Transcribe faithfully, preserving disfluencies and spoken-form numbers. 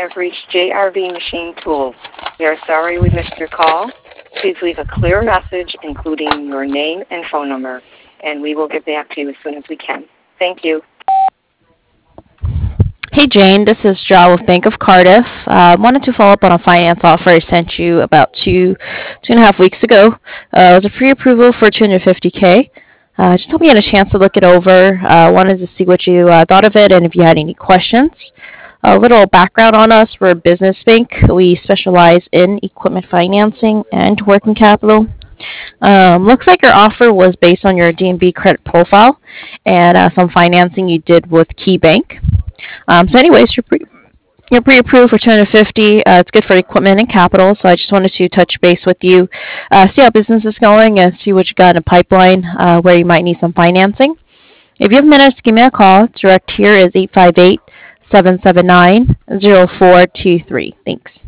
have reached J R V Machine Tools. We are sorry we missed your call. Please leave a clear message, including your name and phone number, and we will get back to you as soon as we can. Thank you. Hey Jane, this is Ja with Bank of Cardiff. Uh, wanted to follow up on a finance offer I sent you about two, two and a half weeks ago. Uh, it was a pre-approval for two hundred fifty k. Uh, just hope you had a chance to look it over. Uh, wanted to see what you uh, thought of it and if you had any questions. A little background on us: we're a business bank. We specialize in equipment financing and working capital. Um, looks like your offer was based on your D N B credit profile and uh, some financing you did with KeyBank. Um, so, anyways, you're pre- you're pre-approved for two hundred fifty. Uh, it's good for equipment and capital. So I just wanted to touch base with you, uh, see how business is going, and see what you got in a pipeline uh, where you might need some financing. If you have minutes, give me a call. Direct here is eight five eight, seven seven nine, zero four two three. Thanks.